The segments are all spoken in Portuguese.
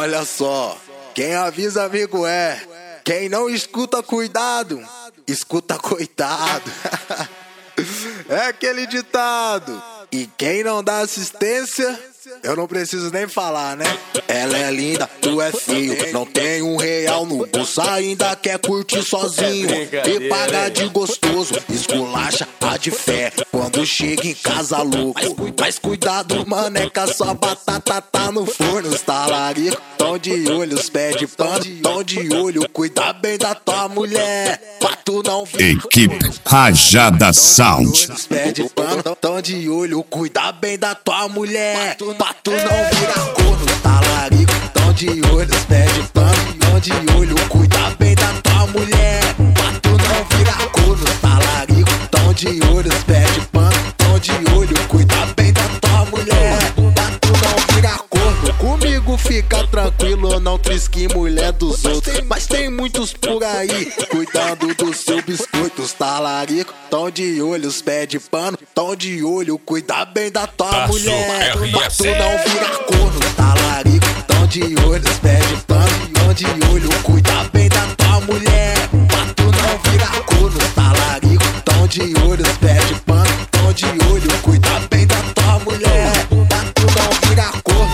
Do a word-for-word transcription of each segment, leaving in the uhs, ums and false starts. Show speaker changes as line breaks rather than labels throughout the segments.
Olha só, quem avisa amigo é, quem não escuta cuidado, escuta coitado. É aquele ditado. E quem não dá assistência, eu não preciso nem falar, né? Ela é linda, tu é feio, não tem um real no bolso, ainda quer curtir sozinho e pagar de gostoso, esculacha a de fé quando chega em casa louco. Mas cuidado, maneca, sua batata tá no forno, os talarico tão de olho, os pés de pano tão de olho, cuida bem da tua mulher, pra tu não vir.
Equipe Rajada Sound.
Os pés de pano tão de olho, cuida bem da tua mulher, pra tu não virar corno, talarico tão de olho, os pés de pano tão de olho, cuida bem da tua mulher, pra tu não virar corno, talarico tão de olho, os pés de pano tão de olho, cuida bem da tua mulher, pra tu não virar corno. Comigo fica tranquilo, não trisque mulher dos outros, mas tem muitos por aí cuidando do seu biscoito, os talarico tão de olho, os pés de pano tão de olho, cuida bem da tua
Passo
mulher,
R
pra
S.
tu não virar corno, talarico tão de olho, os pés de pano tão de olho, cuida bem da tua mulher, pra tu não virar corno, talarico tão de olho, os pés de pano tão de olho, cuida bem da tua mulher, pra tu não virar corno.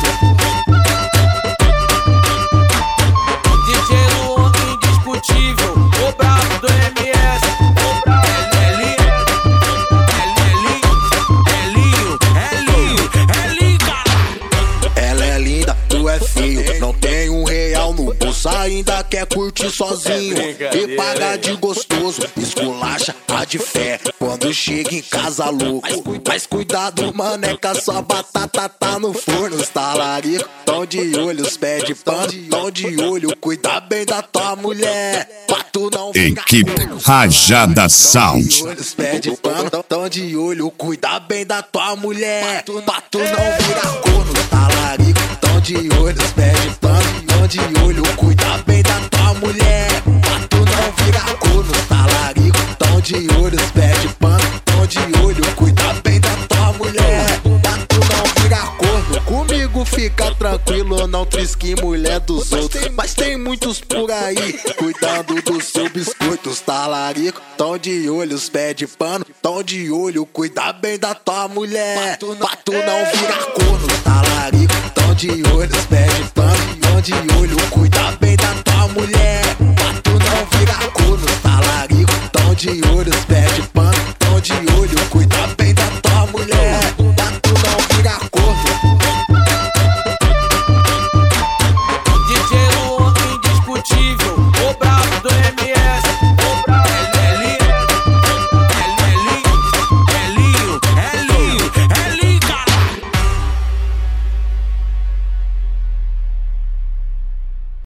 D J Luan indiscutível, o brabo do M S, o brabo é Elinho, é Elinho, é Elinho, é Elinho, cara.
Ela é linda, tu é feio, não tem um real no bolso, ainda quer curtir sozinho e pagar de gostoso, esculacha a de fé quando chega em casa louco. Mas cuidado, maneca, sua batata tá no forno, os talarico tão de olho, os pés de pano tão de olho, cuida bem da tua mulher, pra tu não ficar
Equipe
corno.
Rajada Sound.
Os pés de pano tão de olho, cuida bem da tua mulher, pra tu não virar corno, talarico tão de olho, os pés de pano tão de olho, cuida bem da tua mulher, pra tu não virar corno, talarico tão de olho, os pés de pano tão de olho, cuida bem da tua mulher, pra tu não virar corno. Comigo fica tranquilo, não trisque mulher dos outros, mas tem muitos por aí cuidando do seu biscoito, os talarico tão de olho, os pés de pano tão de olho, cuida bem da tua mulher, pra tu não virar corno, talarico tão de olho, os pés de pano tão de olho, cuida bem da tua mulher, pra tu não virar corno, talarico tão de olho, os pés de pano tão de olho, cuida